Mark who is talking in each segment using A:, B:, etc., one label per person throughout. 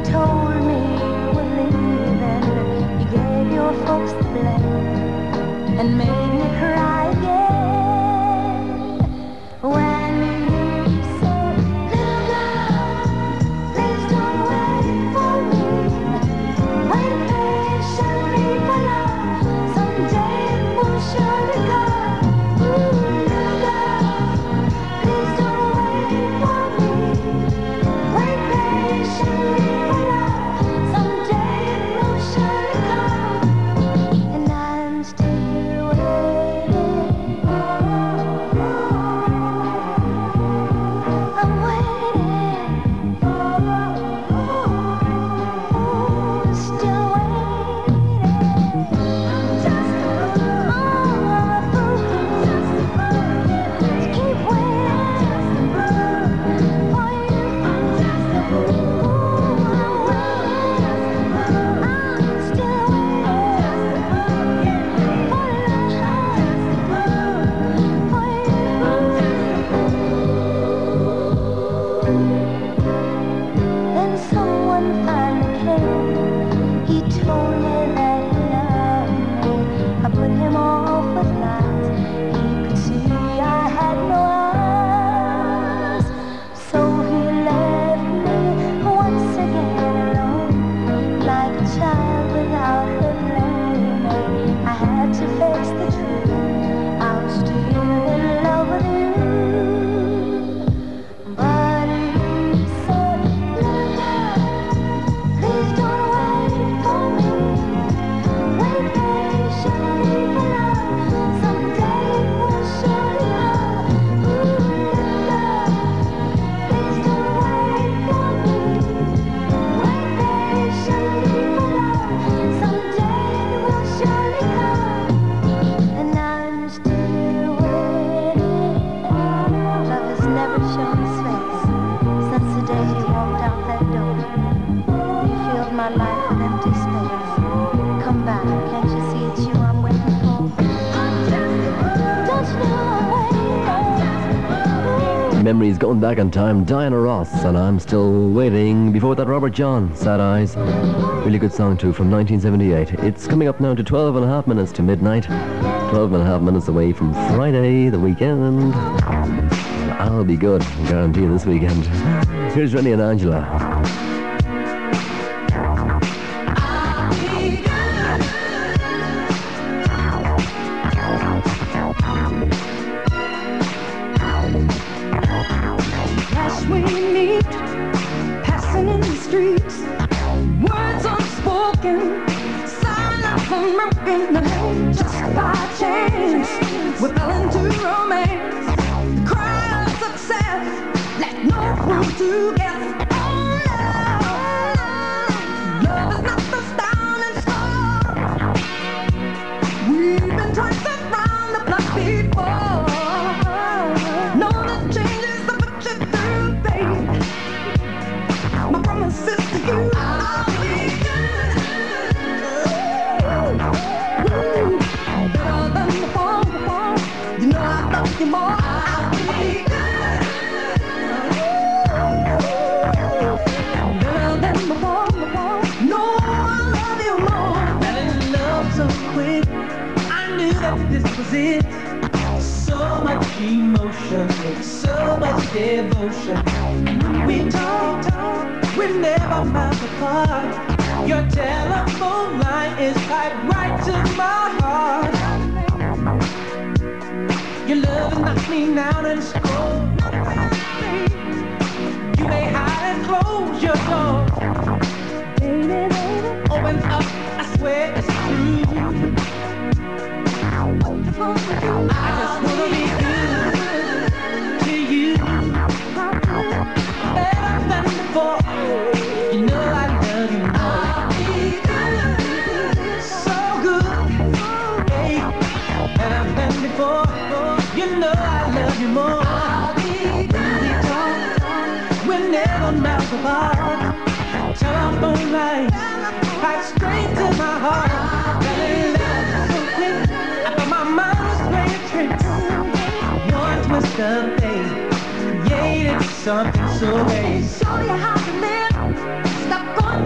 A: told me you were leaving. You gave your folks the blame and made me cry again. When you said, little girl, please don't wait for me. Wait patiently for love. Someday it will surely come. Ooh, little girl, please don't wait for me. Wait patiently for love. Someday it will surely come. And I'm still waiting. I'm waiting. Still waiting. Just a fool. Keep waiting for you. Just a fool. I'm still waiting for Then someone finally came. He told me that he loved me. I put him off with lies. He could see I had no eyes. So he left me once again alone, like a child without her playmate. I had to face the truth. I was still in love with you. But you said, little girl, please don't wait for me. Wait patiently for love. Someday it will surely come. Ooh, little girl, please don't wait for me. Wait patiently for love. Someday it will surely come. And I'm still waiting. Love has never shown his face since the day he walked out that door. You filled my life with empty space. Come back, can't you see it's you I'm waiting for? Don't you know I'm waiting?
B: Memories going back in time. Diana Ross and I'm Still Waiting. Before that, Robert John, Sad Eyes. Really good song too, from 1978. It's coming up now to 12 and a half minutes to midnight. 12 and a half minutes away from Friday, the weekend. I'll be good, I guarantee you this weekend. Here's Rennie and Angela.
A: Last we meet, passing in the streets, words unspoken, silence unbroken, just by chance, we fell into romance, the cry of success, let no room to guess. Oh no, love is not the stone and score. We've been twice around the block before. Know the changes that put you through, babe. My promise is to you, I'll be good. Better than before. You know I love you more. I'll be good. Better than before. No, I love you more. Fell in love so quick, I knew that this was it. So much emotion, so much devotion. When we talk, we never miles apart. Your telephone line is tied right to my heart. Your love knocks me down and scores. You may hide and close your door. Baby, open up, I swear it's true. I just wanna be good to you. Better than before. You know I love you more. So good, hey. Better than before. You know I love you more. When we talk, we're never miles apart. Telephone lines, right straight to my heart. Fell in love so quick, I thought my mind was playing tricks. One twist of fate, yeah, it's something so great. Show you how to live, stop going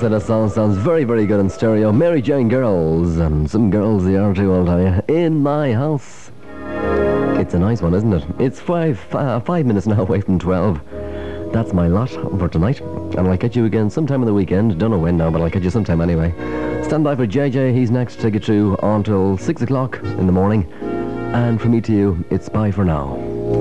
B: say that song sounds very, very good in stereo. Mary Jane Girls, and some girls they are too, I'll tell you. In My House. It's a nice one, isn't it? It's 5 minutes now away from 12. That's my lot for tonight. And I'll catch you again sometime on the weekend. Don't know when now, but I'll catch you sometime anyway. Stand by for JJ. He's next to take you through until 6 o'clock in the morning. And from me to you, it's bye for now.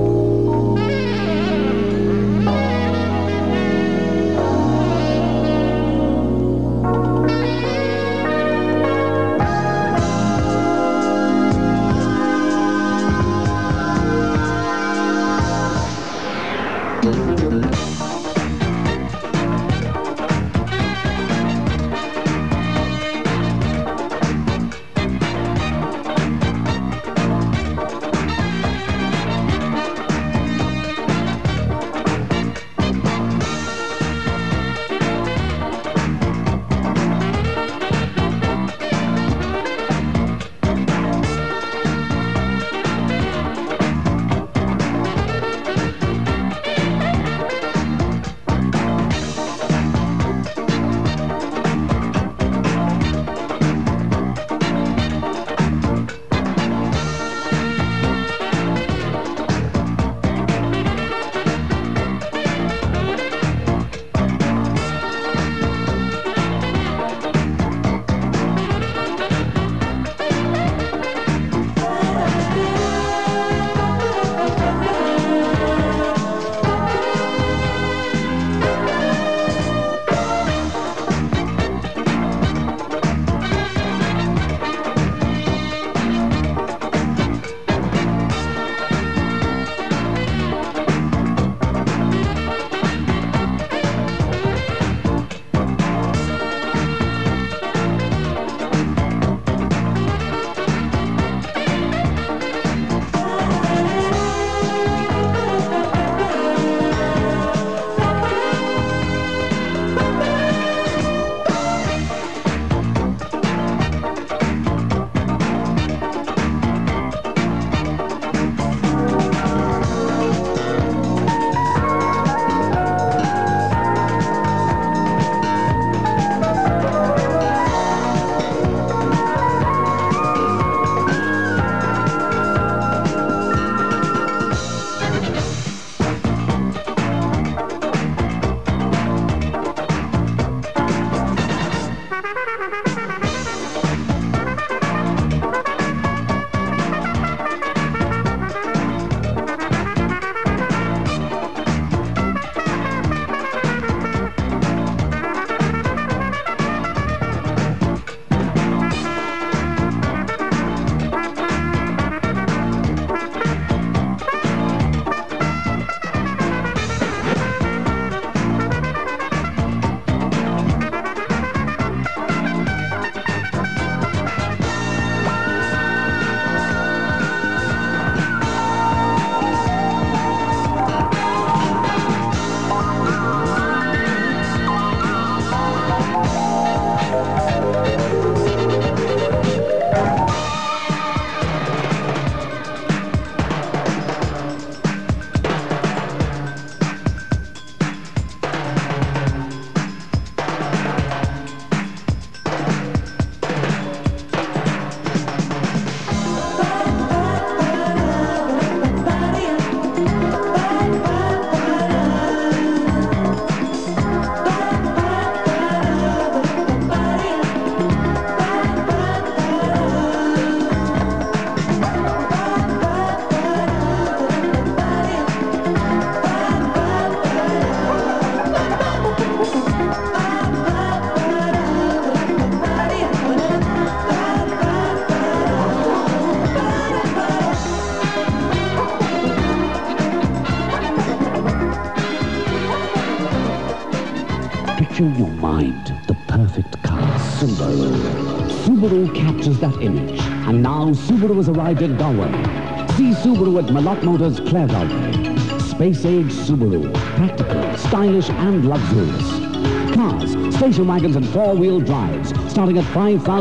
C: Picture in your mind the perfect car, Subaru. Subaru captures that image. And now Subaru has arrived at Galway. See Subaru at Malott Motors, Clare Galway. Space-age Subaru. Practical, stylish and luxurious. Cars, station wagons and four-wheel drives, starting at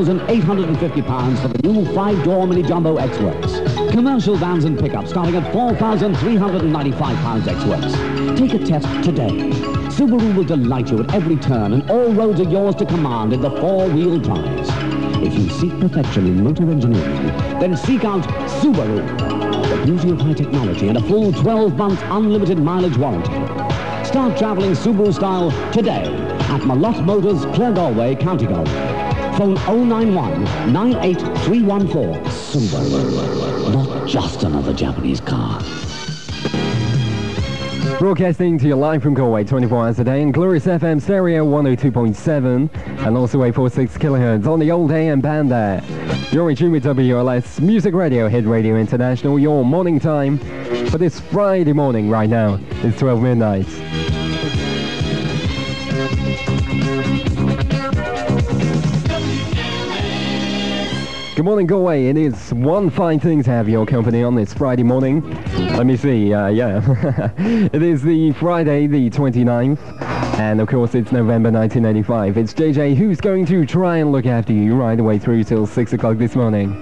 C: £5,850 for the new 5-door Mini Jumbo X-Works. Commercial vans and pickups starting at £4,395 X-Works. Take a test today. Subaru will delight you at every turn, and all roads are yours to command in the four-wheel drives. If you seek perfection in motor engineering, then seek out Subaru. The beauty of high technology and a full 12-month unlimited mileage warranty. Start traveling Subaru style today at Malott Motors, Clare Galway, County Galway. Phone 091 98314. Subaru. Not just another Japanese car.
D: Broadcasting to you live from Galway 24 hours a day in Glorious FM Stereo 102.7 and also 846 kilohertz on the old AM band there. You're in tune with WLS Music Radio, Hit Radio International, your morning time for this Friday morning right now. It's 12 midnight. Good morning, Galway. It is one fine thing to have your company on this Friday morning. Let me see, It is the Friday, the 29th, and of course it's November 1985. It's JJ who's going to try and look after you right the way through till 6 o'clock this morning.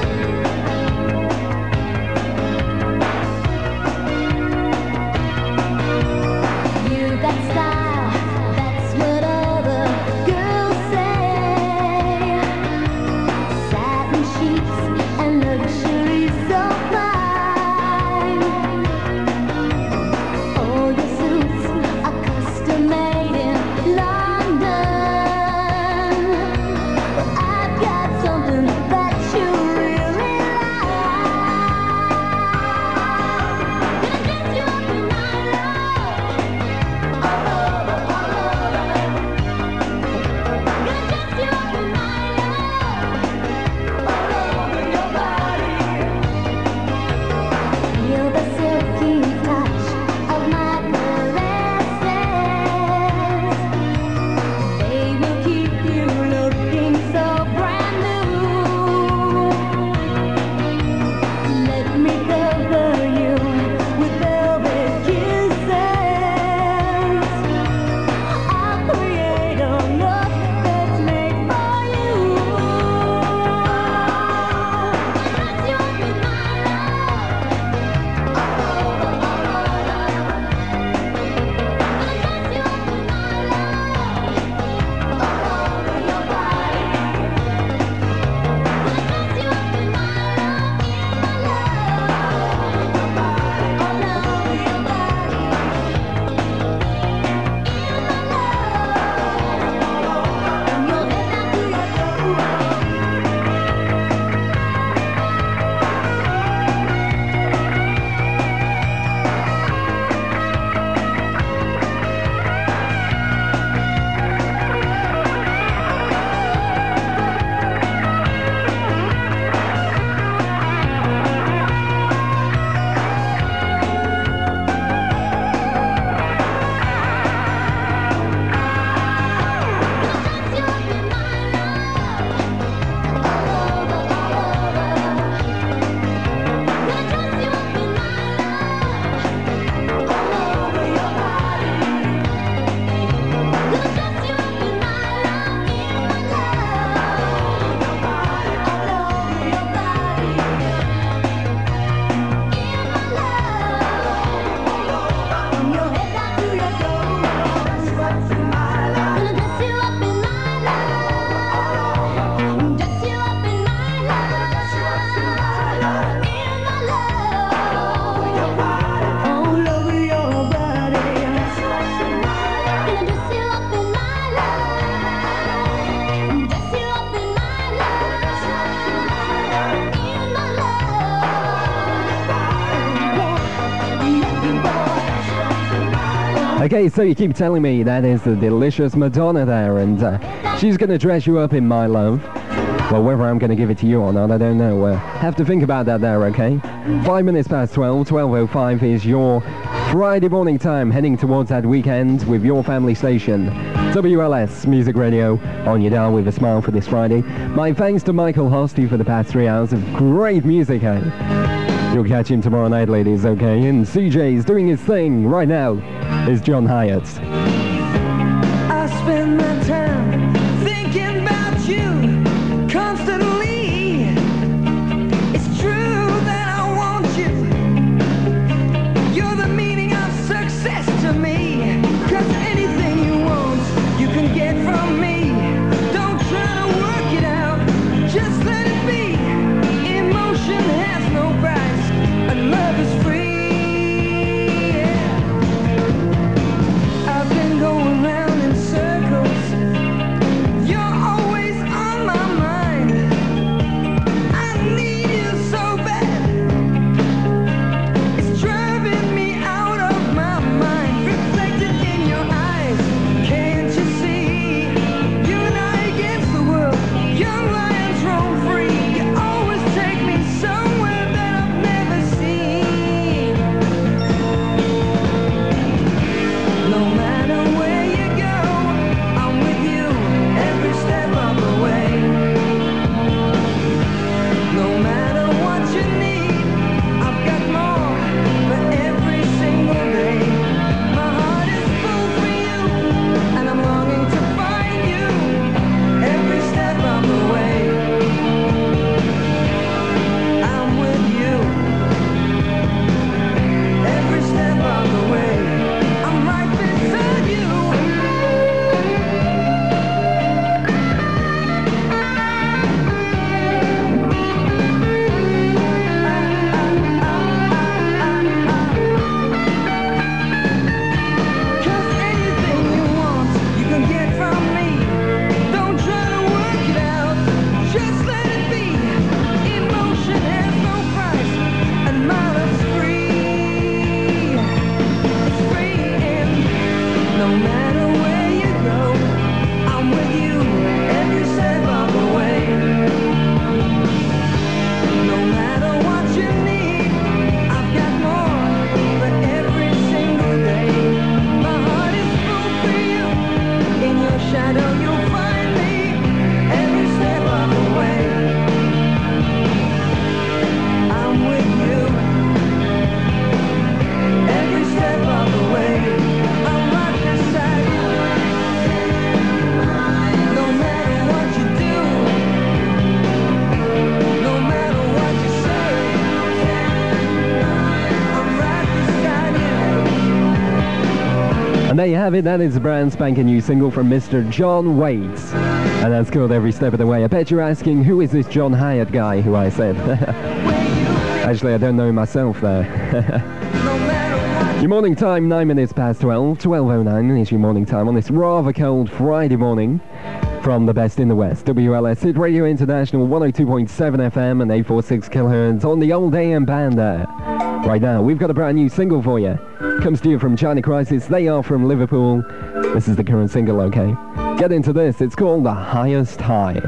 D: Okay, so you keep telling me that is the delicious Madonna there, and she's going to dress you up in My Love. Well, whether I'm going to give it to you or not, I don't know. Have to think about that there, okay? 5 minutes past 12, 12:05 is your Friday morning time, heading towards that weekend with your family station. WLS Music Radio on your dial with a smile for this Friday. My thanks to Michael Hosty for the past 3 hours of great music, eh? You'll catch him tomorrow night, ladies, okay? And CJ's doing his thing right now is John Hyatt.
E: I spend my time thinking about you constantly. It's true that I want you. You're the meaning of success to me. 'Cause anything
D: And there you have it. That is a brand spanking new single from Mr. John Waits. And that's called Every Step of the Way. I bet you're asking, who is this John Hyatt guy who I said? Actually, I don't know myself there. Your morning time, 9 minutes past 12. 12:09 is your morning time on this rather cold Friday morning from the best in the West. WLS Hit Radio International 102.7 FM and 846 kilohertz on the old AM band there. Right now, we've got a brand new single for you. Comes to you from China Crisis. They are from Liverpool. This is the current single, okay? Get into this. It's called The Highest High.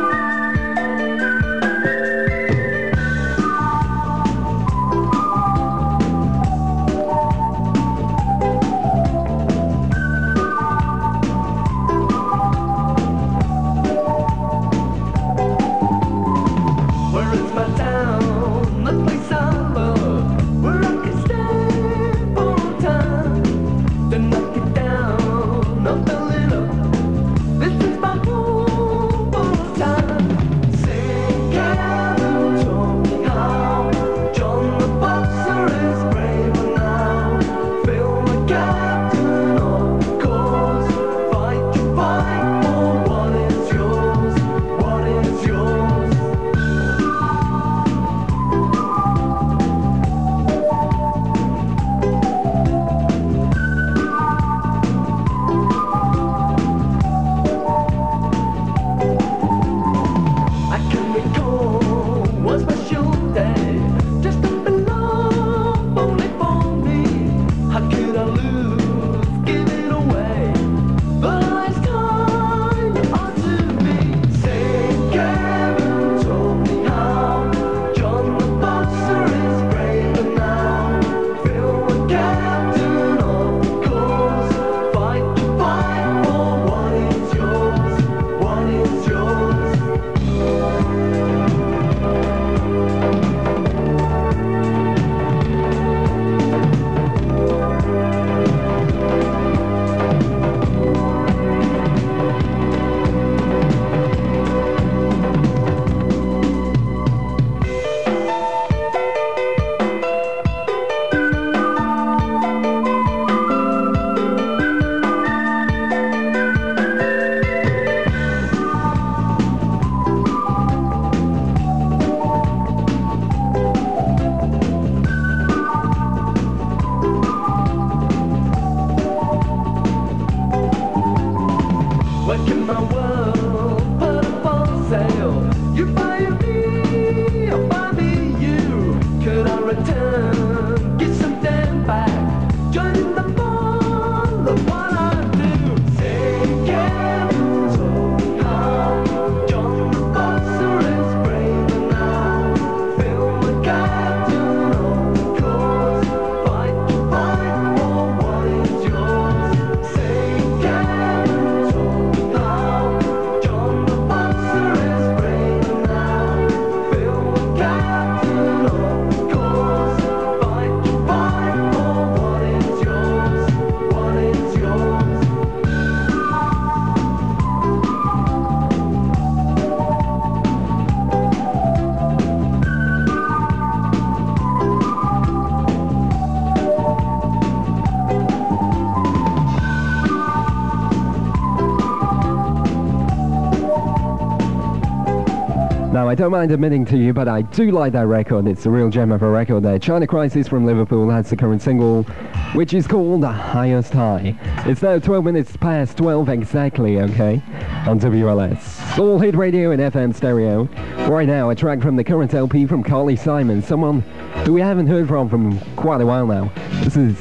D: Now, I don't mind admitting to you, but I do like that record. It's a real gem of a record there. China Crisis from Liverpool has the current single, which is called The Highest High. It's now 12 minutes past 12 exactly, okay, on WLS. All hit radio in FM stereo. Right now, a track from the current LP from Carly Simon, someone who we haven't heard from quite a while now. This is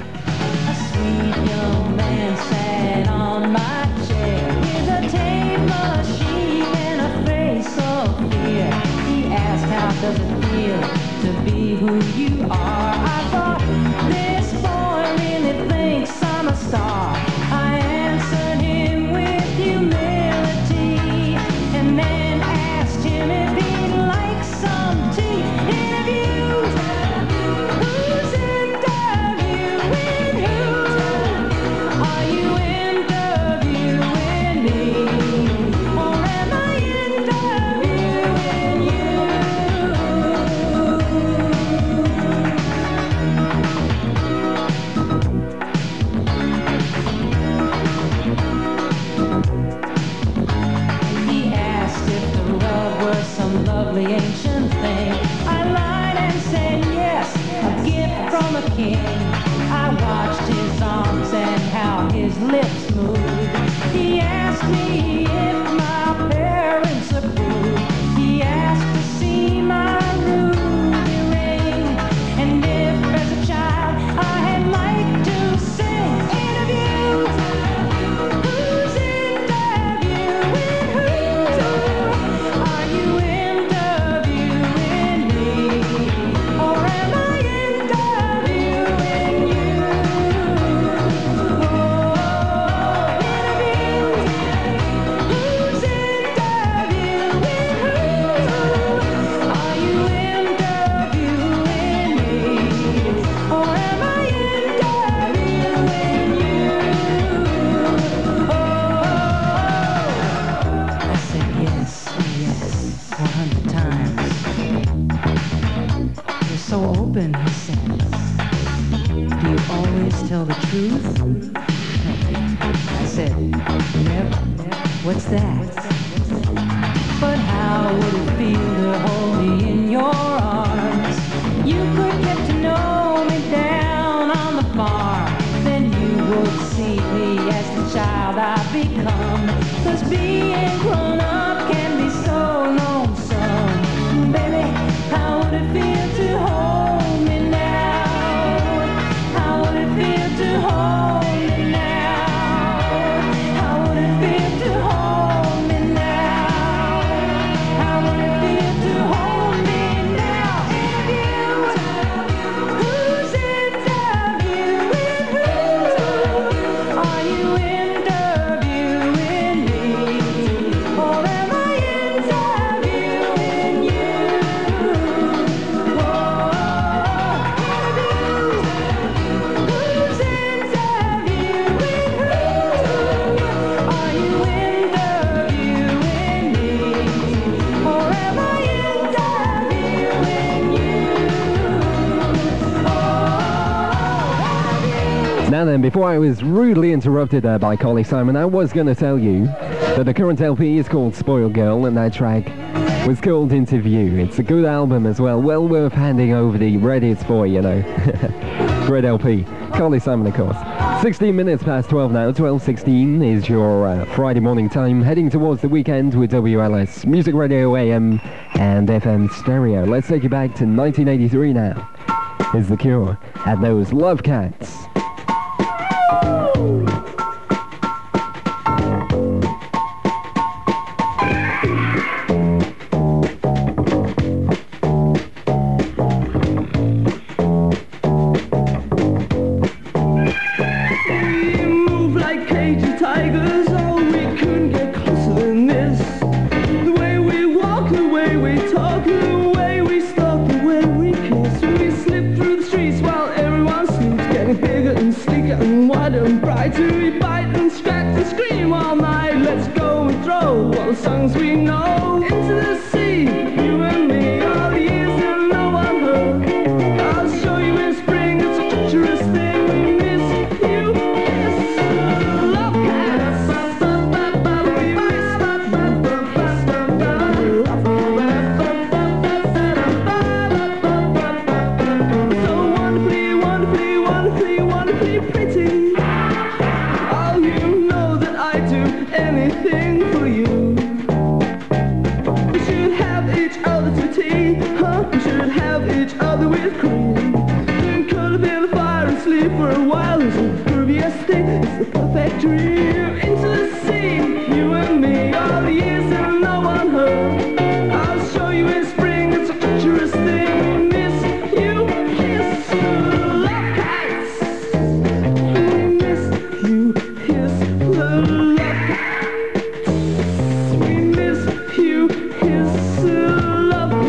F: does it feel to be who you are? I thought this boy really thinks I'm a star. I answered him with humility and then asked him if he'd like some tea. Interviews, who's interviewing who? Are you interviewing me? Or am I interviewing you? so open, he says. Do you always tell the truth? I said, never. What's that? But how would it feel to hold me in your arms? You could get to know me down on the farm. Then you would see me as the child I've become. 'Cause being grown up can be so lonesome. Baby, how would it feel to hold me now? How would it feel to hold me now? How would it feel to hold me now? How would it feel to hold me now? Who's interviewing who? Are you interviewing me? Or am I interviewing you? Who's interviewing who? Are you interviewing me? Or am I interviewing you?
D: Now then, before I was rudely interrupted there by Collie Simon, I was going to tell you that the current LP is called Spoiled Girl, and that track was called Interview. It's a good album as well, well worth handing over the Reddits for, you know. Great LP. Collie Simon, of course. 16 minutes past 12 now. 12:16 is your Friday morning time, heading towards the weekend with WLS Music Radio AM and FM Stereo. Let's take you back to 1983 now. Here's The Cure and those Love Cats.
E: We move like cagey tigers, oh, we couldn't get closer than this. The way we walk, the way we talk, the way we stalk, the way we kiss. We slip through the streets while everyone sleeps, getting bigger and sleeker and wider and brighter. We bite and scratch and scream all night. Let's go and throw all the songs we know into the sea. You and me, all the years that no one heard. I'll show you in spring, it's a treacherous thing. We miss you, yes, love cats. We miss love so wonderfully, wonderfully, wonderfully, wonderfully pretty. Oh, you know that I do anything for you. We should have each other to tea, huh? We should have each other with cream. Then cuddle by the fire and sleep for a while. It's a pervious thing, it's the perfect dream. Into the sea, you and me, all the years that no one heard. I'll show you in spring, it's a treacherous thing. We miss you, kiss, love cats. We miss you, kiss, love cats. We miss you, kiss, love cats.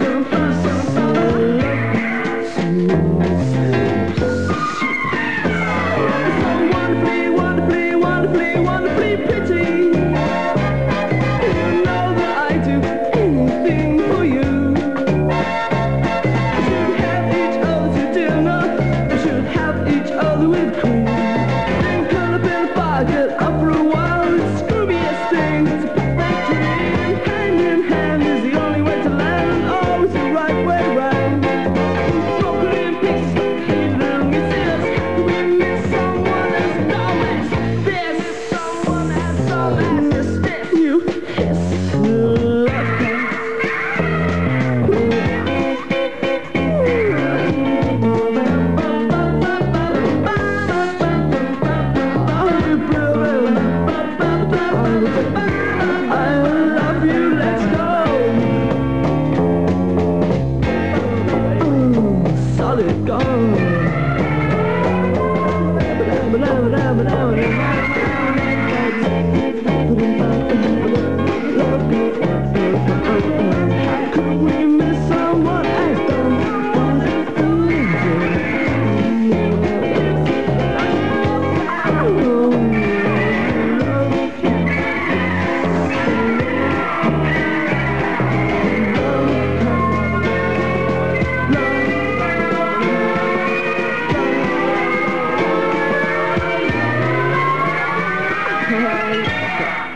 E: We miss you, kiss, love cats.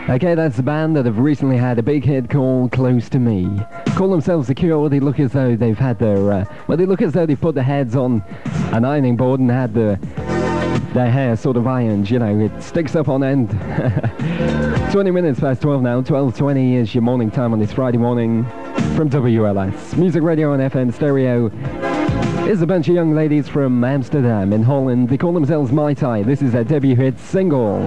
D: Okay, that's a band that have recently had a big hit called Close to Me. Call themselves The Cure. They look as though they've had their, they look as though they've put their heads on an ironing board and had their hair sort of ironed, you know, it sticks up on end. 20 minutes past 12 now, 12:20 is your morning time on this Friday morning from WLS. Music Radio and FM stereo is a bunch of young ladies from Amsterdam in Holland. They call themselves Mai Tai. This is their debut hit single.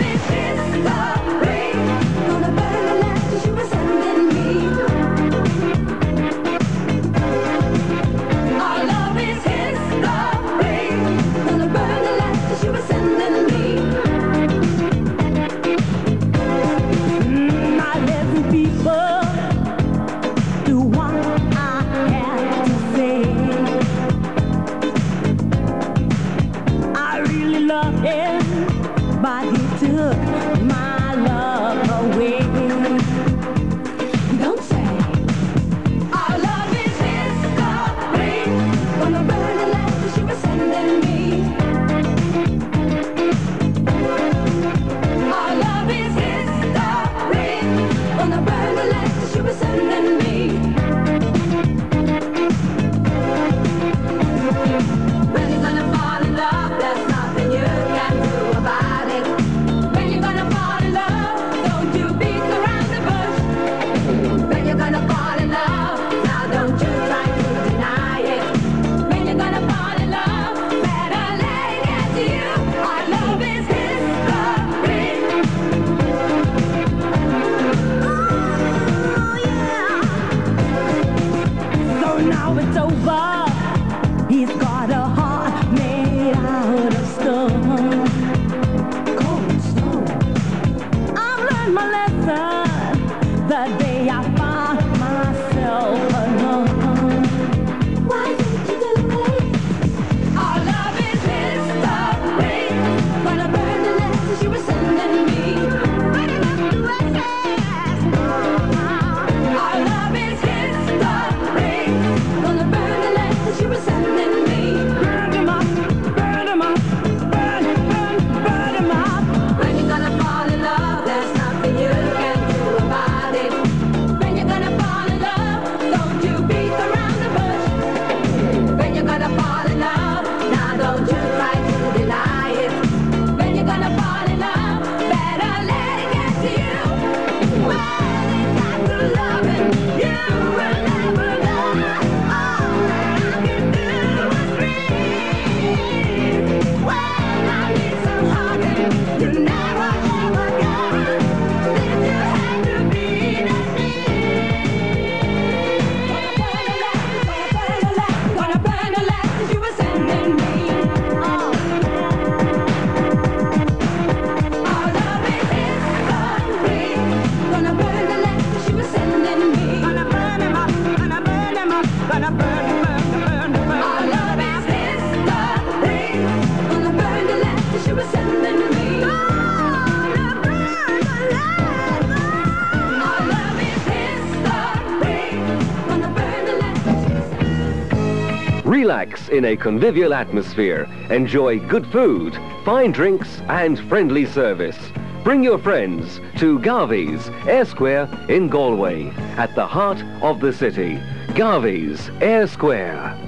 G: Relax in a convivial atmosphere. Enjoy good food, fine drinks and friendly service. Bring your friends to Garvey's Air Square in Galway, at the heart of the city. Garvey's Air Square.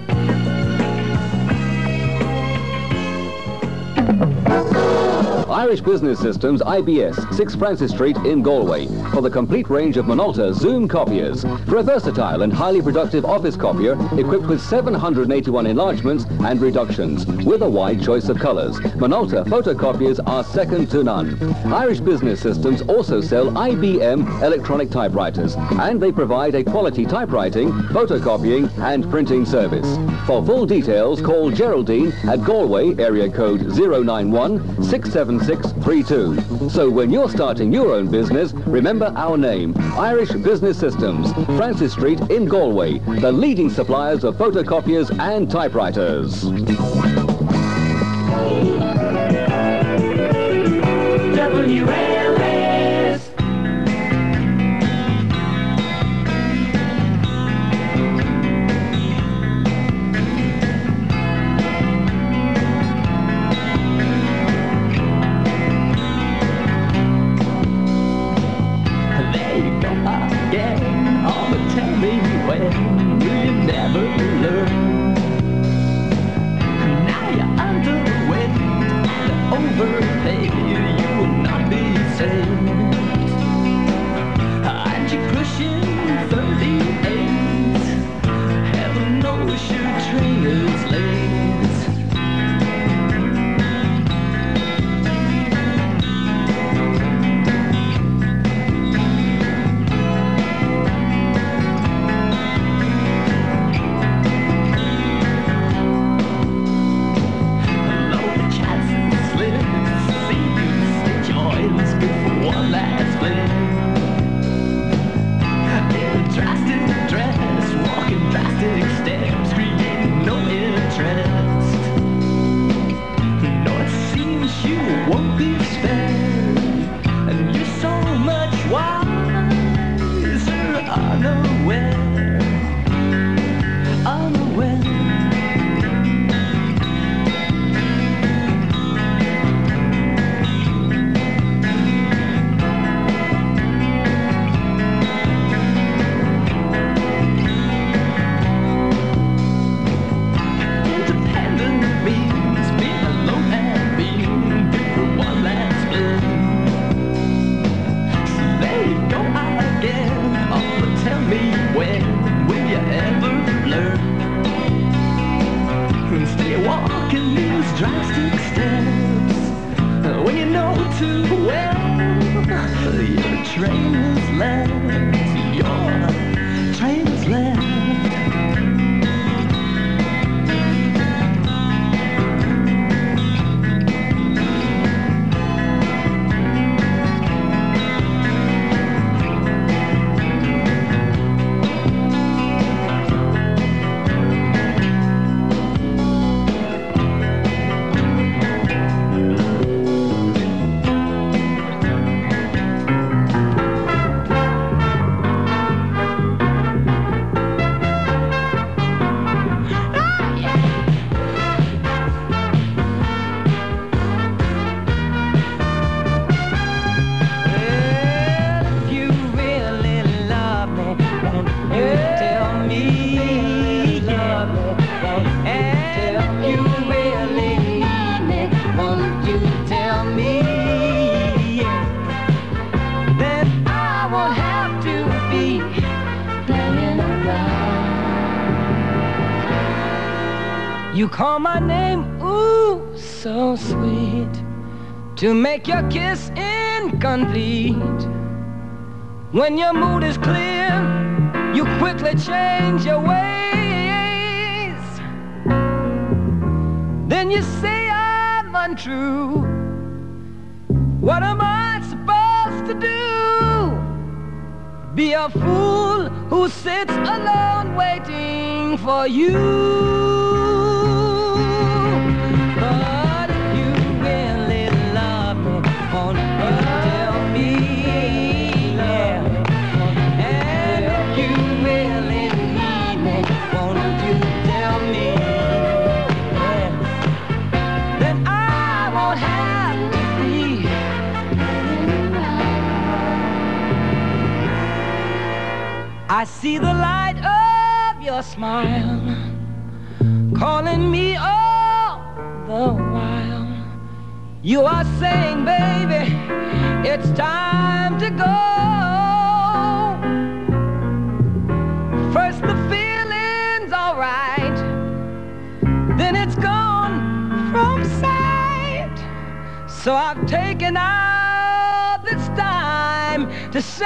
H: Irish Business Systems, IBS, 6 Francis Street in Galway, for the complete range of Minolta Zoom copiers. For a versatile and highly productive office copier equipped with 781 enlargements and reductions, with a wide choice of colors. Minolta photocopiers are second to none. Irish Business Systems also sell IBM electronic typewriters, and they provide a quality typewriting, photocopying and printing service. For full details, call Geraldine at Galway, area code 091 676 32. So when you're starting your own business, remember our name, Irish Business Systems, Francis Street in Galway, the leading suppliers of photocopiers and typewriters.
F: WLS.
E: too well. Your train has left. Your train has left. You call my name, ooh, so sweet, to make your kiss incomplete. When your mood is clear, you quickly change your ways. Then you say I'm untrue. What am I supposed to do? Be a fool who sits alone waiting for you. I see the light of your smile calling me all the while. You are saying, baby, it's time to go. First the feeling's alright, then it's gone from sight. So I've taken out this time to say,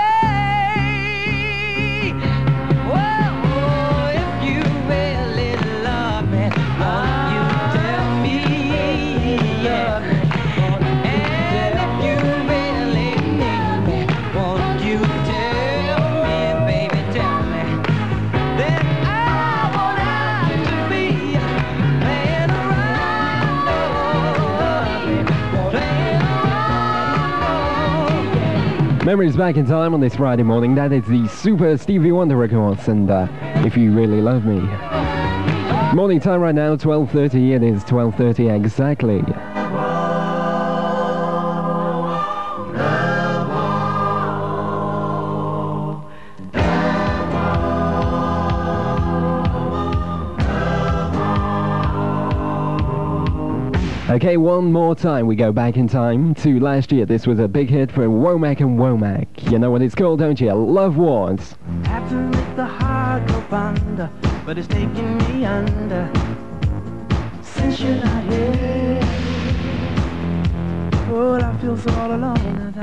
D: Memories Back in Time on this Friday morning. That is the Super Stevie Wonder Records, and If You Really Love Me. Morning time right now, 12:30. It is 12:30 exactly. Okay, one more time we go back in time to last year. This was a big hit for Womack and Womack. You know what it's called, don't you? Love Wars.
E: Have to let the heart go under, but it's taking me under. Since you're not here, oh, I feel so all alone.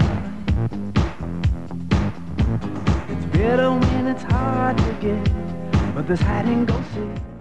E: It's bitter when it's hard to get, but this hide and go seek.